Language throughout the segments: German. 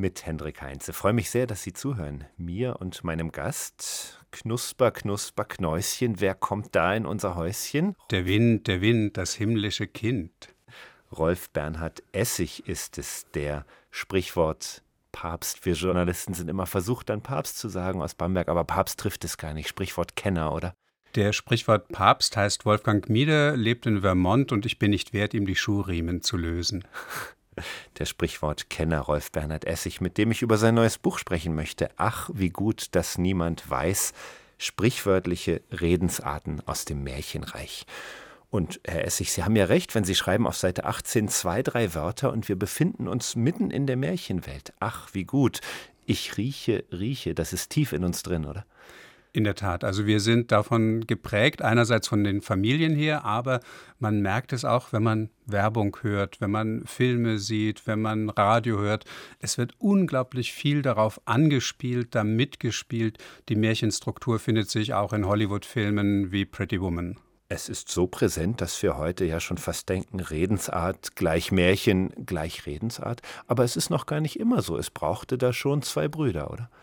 mit Hendrik Heinze. Freue mich sehr, dass Sie zuhören. Mir und meinem Gast. Knusper, Knusper, Knäuschen, wer kommt da in unser Häuschen? Der Wind, das himmlische Kind. Rolf Bernhard Essig ist es, der Sprichwort Papst. Wir Journalisten sind immer versucht, dann Papst zu sagen aus Bamberg, aber Papst trifft es gar nicht. Sprichwort Kenner, oder? Der Sprichwort Papst heißt Wolfgang Mieder, lebt in Vermont und ich bin nicht wert, ihm die Schuhriemen zu lösen. Der Sprichwortkenner Rolf Bernhard Essig, mit dem ich über sein neues Buch sprechen möchte. Ach, wie gut, dass niemand weiß. Sprichwörtliche Redensarten aus dem Märchenreich. Und Herr Essig, Sie haben ja recht, wenn Sie schreiben auf Seite 18 2, 3 Wörter und wir befinden uns mitten in der Märchenwelt. Ach, wie gut. Ich rieche, das ist tief in uns drin, oder? In der Tat, also wir sind davon geprägt, einerseits von den Familien her, aber man merkt es auch, wenn man Werbung hört, wenn man Filme sieht, wenn man Radio hört. Es wird unglaublich viel darauf angespielt, da mitgespielt. Die Märchenstruktur findet sich auch in Hollywood-Filmen wie Pretty Woman. Es ist so präsent, dass wir heute ja schon fast denken, Redensart gleich Märchen gleich Redensart. Aber es ist noch gar nicht immer so. Es brauchte da schon 2 Brüder, oder?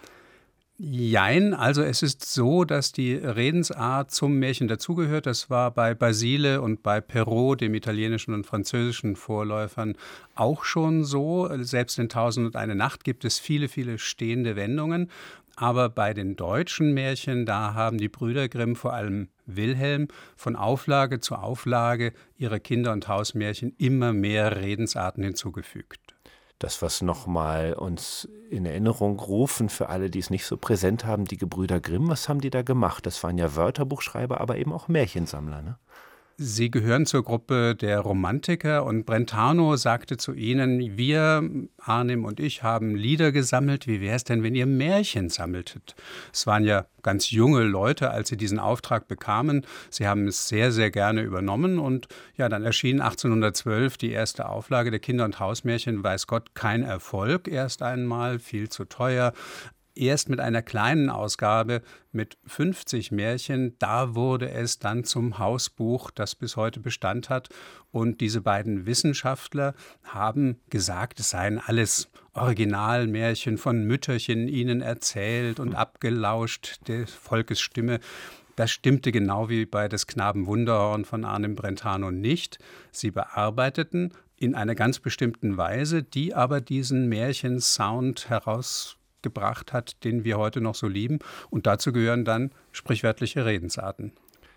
Jein, also es ist so, dass die Redensart zum Märchen dazugehört. Das war bei Basile und bei Perrault, dem italienischen und französischen Vorläufern, auch schon so. Selbst in Tausend und eine Nacht gibt es viele, viele stehende Wendungen. Aber bei den deutschen Märchen, da haben die Brüder Grimm, vor allem Wilhelm, von Auflage zu Auflage ihrer Kinder- und Hausmärchen immer mehr Redensarten hinzugefügt. Das, was nochmal uns in Erinnerung rufen für alle, die es nicht so präsent haben, die Gebrüder Grimm, was haben die da gemacht? Das waren ja Wörterbuchschreiber, aber eben auch Märchensammler, ne? Sie gehören zur Gruppe der Romantiker und Brentano sagte zu ihnen, wir, Arnim und ich, haben Lieder gesammelt. Wie wäre es denn, wenn ihr Märchen sammeltet? Es waren ja ganz junge Leute, als sie diesen Auftrag bekamen. Sie haben es sehr, sehr gerne übernommen und ja, dann erschien 1812 die erste Auflage der Kinder- und Hausmärchen. Weiß Gott, kein Erfolg erst einmal, viel zu teuer. Erst mit einer kleinen Ausgabe mit 50 Märchen, da wurde es dann zum Hausbuch, das bis heute Bestand hat. Und diese beiden Wissenschaftler haben gesagt, es seien alles Originalmärchen von Mütterchen ihnen erzählt und abgelauscht der Volkesstimme. Das stimmte genau wie bei des Knaben Wunderhorn von Arnim Brentano nicht. Sie bearbeiteten in einer ganz bestimmten Weise, die aber diesen Märchensound herausgebracht hat, den wir heute noch so lieben. Und dazu gehören dann sprichwörtliche Redensarten.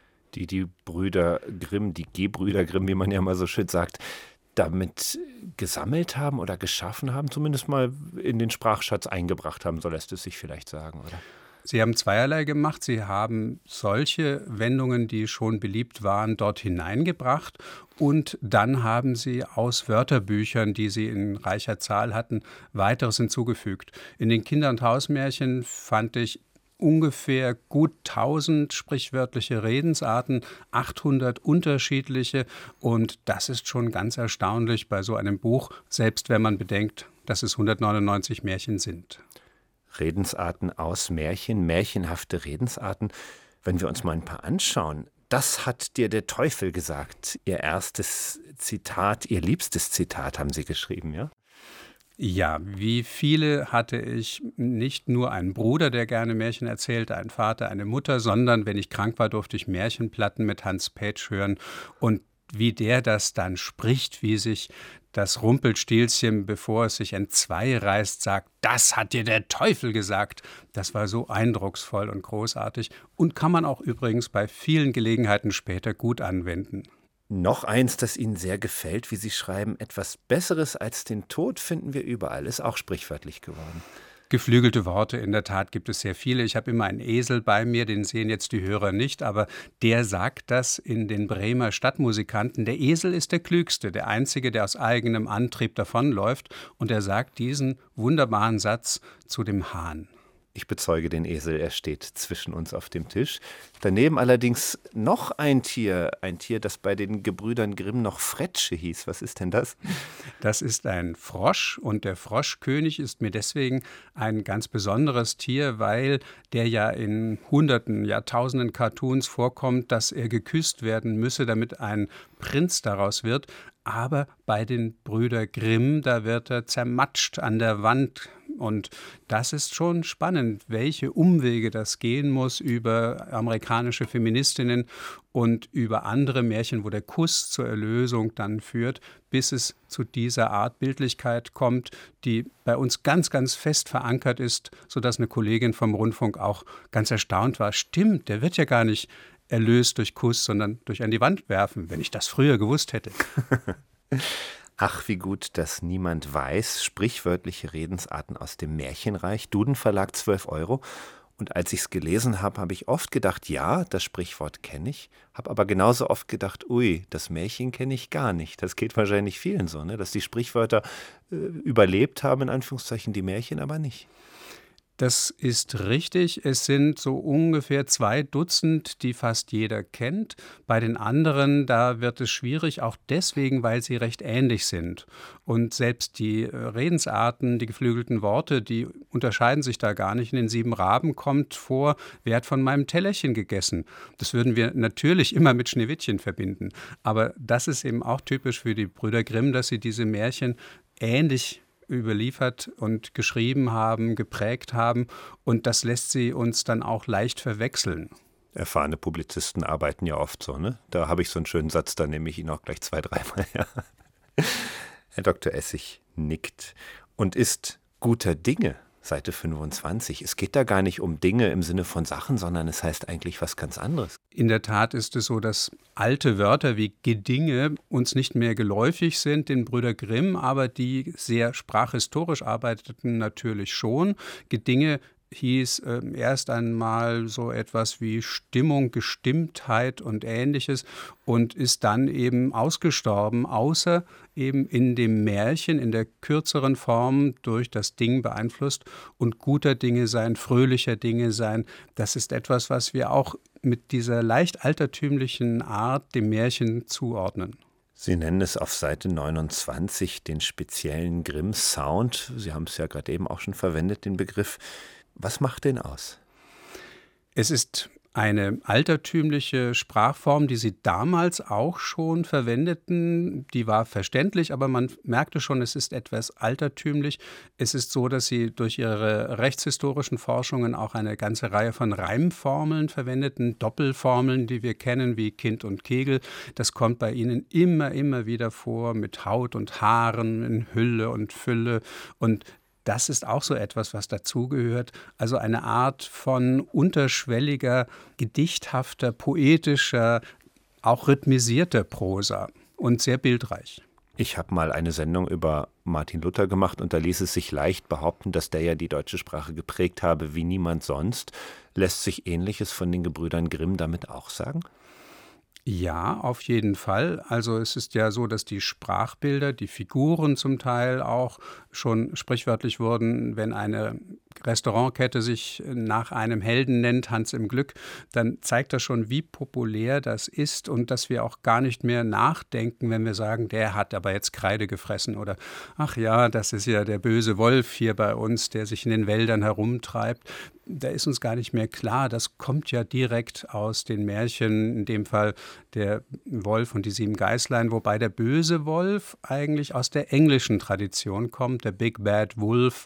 Die Brüder Grimm, die Gebrüder Grimm, wie man ja mal so schön sagt, damit gesammelt haben oder geschaffen haben, zumindest mal in den Sprachschatz eingebracht haben, so lässt es sich vielleicht sagen, oder? Sie haben zweierlei gemacht. Sie haben solche Wendungen, die schon beliebt waren, dort hineingebracht. Und dann haben Sie aus Wörterbüchern, die Sie in reicher Zahl hatten, weiteres hinzugefügt. In den Kinder- und Hausmärchen fand ich ungefähr gut 1000 sprichwörtliche Redensarten, 800 unterschiedliche. Und das ist schon ganz erstaunlich bei so einem Buch, selbst wenn man bedenkt, dass es 199 Märchen sind. Redensarten aus Märchen, märchenhafte Redensarten. Wenn wir uns mal ein paar anschauen, das hat dir der Teufel gesagt. Ihr erstes Zitat, Ihr liebstes Zitat haben Sie geschrieben, ja? Ja, wie viele hatte ich nicht nur einen Bruder, der gerne Märchen erzählte, einen Vater, eine Mutter, sondern wenn ich krank war, durfte ich Märchenplatten mit Hans Pätsch hören. Und wie der das dann spricht, wie sich das Rumpelstilzchen, bevor es sich entzwei reißt, sagt, das hat dir der Teufel gesagt. Das war so eindrucksvoll und großartig und kann man auch übrigens bei vielen Gelegenheiten später gut anwenden. Noch eins, das Ihnen sehr gefällt, wie Sie schreiben, etwas Besseres als den Tod finden wir überall, ist auch sprichwörtlich geworden. Geflügelte Worte, in der Tat gibt es sehr viele. Ich habe immer einen Esel bei mir, den sehen jetzt die Hörer nicht, aber der sagt das in den Bremer Stadtmusikanten. Der Esel ist der Klügste, der Einzige, der aus eigenem Antrieb davonläuft. Und er sagt diesen wunderbaren Satz zu dem Hahn. Ich bezeuge den Esel, er steht zwischen uns auf dem Tisch. Daneben allerdings noch ein Tier, das bei den Gebrüdern Grimm noch Fretsche hieß. Was ist denn das? Das ist ein Frosch und der Froschkönig ist mir deswegen ein ganz besonderes Tier, weil der ja in Hunderten, Jahrtausenden Cartoons vorkommt, dass er geküsst werden müsse, damit ein Prinz daraus wird. Aber bei den Brüder Grimm, da wird er zermatscht an der Wand Und das ist schon spannend, welche Umwege das gehen muss über amerikanische Feministinnen und über andere Märchen, wo der Kuss zur Erlösung dann führt, bis es zu dieser Art Bildlichkeit kommt, die bei uns ganz, ganz fest verankert ist, sodass eine Kollegin vom Rundfunk auch ganz erstaunt war. Stimmt, der wird ja gar nicht erlöst durch Kuss, sondern durch an die Wand werfen, wenn ich das früher gewusst hätte. Ach, wie gut, dass niemand weiß. Sprichwörtliche Redensarten aus dem Märchenreich. Duden Verlag, 12 Euro. Und als ich es gelesen habe, habe ich oft gedacht, ja, das Sprichwort kenne ich, habe aber genauso oft gedacht, ui, das Märchen kenne ich gar nicht. Das geht wahrscheinlich vielen so, ne? Dass die Sprichwörter überlebt haben, in Anführungszeichen, die Märchen aber nicht. Das ist richtig. Es sind so ungefähr 2 Dutzend, die fast jeder kennt. Bei den anderen, da wird es schwierig, auch deswegen, weil sie recht ähnlich sind. Und selbst die Redensarten, die geflügelten Worte, die unterscheiden sich da gar nicht. In den 7 Raben kommt vor, wer hat von meinem Tellerchen gegessen? Das würden wir natürlich immer mit Schneewittchen verbinden. Aber das ist eben auch typisch für die Brüder Grimm, dass sie diese Märchen ähnlich überliefert und geschrieben haben, geprägt haben. Und das lässt sie uns dann auch leicht verwechseln. Erfahrene Publizisten arbeiten ja oft so, ne? Da habe ich so einen schönen Satz, da nehme ich ihn auch gleich 2, 3-mal. Ja. Herr Dr. Essig nickt und ist guter Dinge. Seite 25. Es geht da gar nicht um Dinge im Sinne von Sachen, sondern es heißt eigentlich was ganz anderes. In der Tat ist es so, dass alte Wörter wie Gedinge uns nicht mehr geläufig sind, den Brüder Grimm, aber die sehr sprachhistorisch arbeiteten natürlich schon. Gedinge hieß erst einmal so etwas wie Stimmung, Gestimmtheit und Ähnliches und ist dann eben ausgestorben, außer eben in dem Märchen in der kürzeren Form durch das Ding beeinflusst. Und guter Dinge sein, fröhlicher Dinge sein, das ist etwas, was wir auch mit dieser leicht altertümlichen Art dem Märchen zuordnen. Sie nennen es auf Seite 29 den speziellen Grimm-Sound. Sie haben es ja gerade eben auch schon verwendet, den Begriff. Was macht den aus? Es ist eine altertümliche Sprachform, die sie damals auch schon verwendeten. Die war verständlich, aber man merkte schon, es ist etwas altertümlich. Es ist so, dass sie durch ihre rechtshistorischen Forschungen auch eine ganze Reihe von Reimformeln verwendeten, Doppelformeln, die wir kennen, wie Kind und Kegel. Das kommt bei ihnen immer wieder vor, mit Haut und Haaren, in Hülle und Fülle. Und das ist auch so etwas, was dazugehört. Also eine Art von unterschwelliger, gedichthafter, poetischer, auch rhythmisierter Prosa und sehr bildreich. Ich habe mal eine Sendung über Martin Luther gemacht und da ließ es sich leicht behaupten, dass der ja die deutsche Sprache geprägt habe wie niemand sonst. Lässt sich Ähnliches von den Gebrüdern Grimm damit auch sagen? Ja, auf jeden Fall. Also es ist ja so, dass die Sprachbilder, die Figuren zum Teil auch schon sprichwörtlich wurden. Wenn eine Restaurantkette sich nach einem Helden nennt, Hans im Glück, dann zeigt das schon, wie populär das ist und dass wir auch gar nicht mehr nachdenken, wenn wir sagen, der hat aber jetzt Kreide gefressen oder ach ja, das ist ja der böse Wolf hier bei uns, der sich in den Wäldern herumtreibt. Da ist uns gar nicht mehr klar, das kommt ja direkt aus den Märchen, in dem Fall der Wolf und die 7 Geißlein, wobei der böse Wolf eigentlich aus der englischen Tradition kommt, der Big Bad Wolf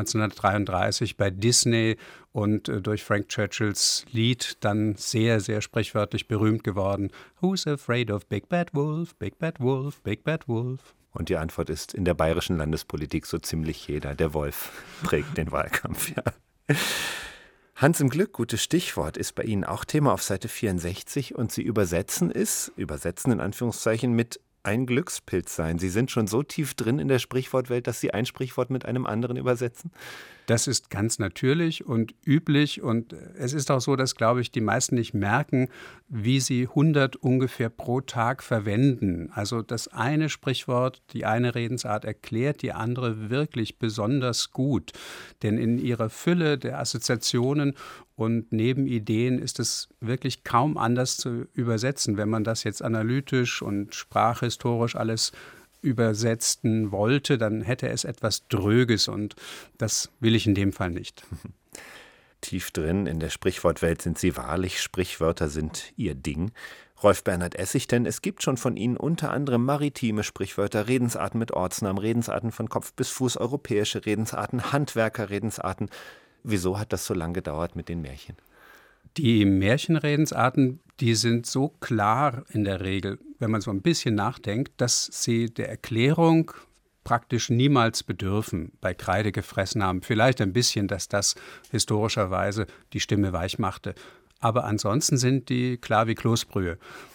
1933 bei Disney und durch Frank Churchills Lied dann sehr, sehr sprichwörtlich berühmt geworden. Who's afraid of Big Bad Wolf, Big Bad Wolf, Big Bad Wolf? Und die Antwort ist in der bayerischen Landespolitik so ziemlich jeder. Der Wolf prägt den Wahlkampf, ja. Hans im Glück, gutes Stichwort, ist bei Ihnen auch Thema auf Seite 64 und Sie übersetzen in Anführungszeichen, mit ein Glückspilz sein. Sie sind schon so tief drin in der Sprichwortwelt, dass Sie ein Sprichwort mit einem anderen übersetzen? Das ist ganz natürlich und üblich und es ist auch so, dass, glaube ich, die meisten nicht merken, wie sie 100 ungefähr pro Tag verwenden. Also das eine Sprichwort, die eine Redensart erklärt die andere wirklich besonders gut. Denn in ihrer Fülle der Assoziationen und Nebenideen ist es wirklich kaum anders zu übersetzen. Wenn man das jetzt analytisch und sprachhistorisch alles übersetzen wollte, dann hätte es etwas Dröges und das will ich in dem Fall nicht. Tief drin in der Sprichwortwelt sind Sie wahrlich, Sprichwörter sind Ihr Ding. Rolf Bernhard Essig, denn es gibt schon von Ihnen unter anderem maritime Sprichwörter, Redensarten mit Ortsnamen, Redensarten von Kopf bis Fuß, europäische Redensarten, Handwerkerredensarten. Wieso hat das so lange gedauert mit den Märchen? Die Märchenredensarten, die sind so klar in der Regel, wenn man so ein bisschen nachdenkt, dass sie der Erklärung praktisch niemals bedürfen. Bei Kreide gefressen haben vielleicht ein bisschen, dass das historischerweise die Stimme weich machte. Aber ansonsten sind die klar wie Kloßbrühe.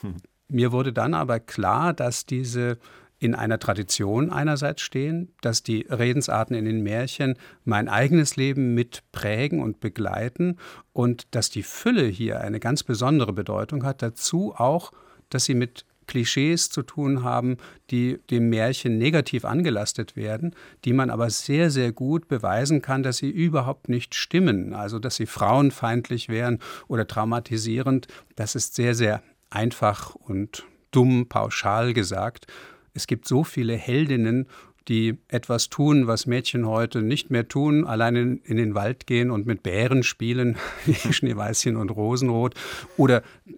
Mir wurde dann aber klar, dass diese in einer Tradition einerseits stehen, dass die Redensarten in den Märchen mein eigenes Leben mit prägen und begleiten und dass die Fülle hier eine ganz besondere Bedeutung hat. Dazu auch, dass sie mit Klischees zu tun haben, die dem Märchen negativ angelastet werden, die man aber sehr, sehr gut beweisen kann, dass sie überhaupt nicht stimmen, also dass sie frauenfeindlich wären oder traumatisierend. Das ist sehr, sehr einfach und dumm, pauschal gesagt. Es gibt so viele Heldinnen, die etwas tun, was Mädchen heute nicht mehr tun, alleine in den Wald gehen und mit Bären spielen, wie Schneeweißchen und Rosenrot. Oder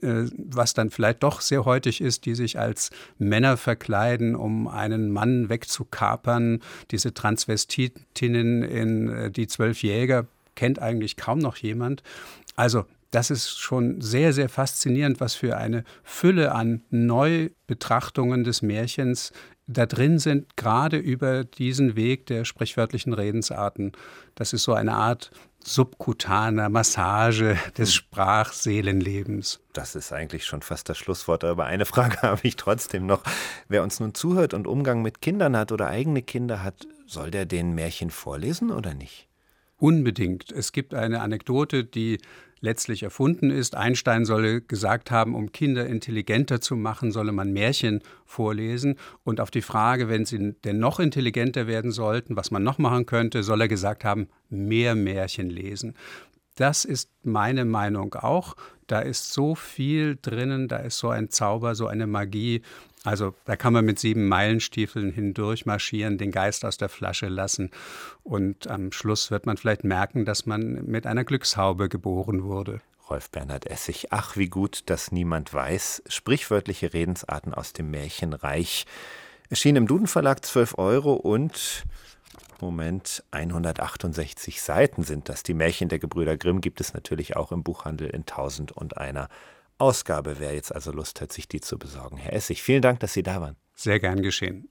was dann vielleicht doch sehr heutig ist, die sich als Männer verkleiden, um einen Mann wegzukapern. Diese Transvestitinnen in Die 12 Jäger kennt eigentlich kaum noch jemand. Also das ist schon sehr, sehr faszinierend, was für eine Fülle an Neubetrachtungen des Märchens da drin sind, gerade über diesen Weg der sprichwörtlichen Redensarten. Das ist so eine Art subkutaner Massage des Sprachseelenlebens. Das ist eigentlich schon fast das Schlusswort, aber eine Frage habe ich trotzdem noch. Wer uns nun zuhört und Umgang mit Kindern hat oder eigene Kinder hat, soll der den Märchen vorlesen oder nicht? Unbedingt. Es gibt eine Anekdote, die letztlich erfunden ist. Einstein solle gesagt haben, um Kinder intelligenter zu machen, solle man Märchen vorlesen. Und auf die Frage, wenn sie denn noch intelligenter werden sollten, was man noch machen könnte, soll er gesagt haben, mehr Märchen lesen. Das ist meine Meinung auch. Da ist so viel drinnen, da ist so ein Zauber, so eine Magie. Also da kann man mit 7 Meilenstiefeln hindurch marschieren, den Geist aus der Flasche lassen. Und am Schluss wird man vielleicht merken, dass man mit einer Glückshaube geboren wurde. Rolf Bernhard Essig, ach wie gut, dass niemand weiß. Sprichwörtliche Redensarten aus dem Märchenreich. Erschien im Duden Verlag, 12 € und 168 Seiten sind das. Die Märchen der Gebrüder Grimm gibt es natürlich auch im Buchhandel in 1001 Ausgabe. Wer jetzt also Lust hat, sich die zu besorgen. Herr Essig, vielen Dank, dass Sie da waren. Sehr gern geschehen.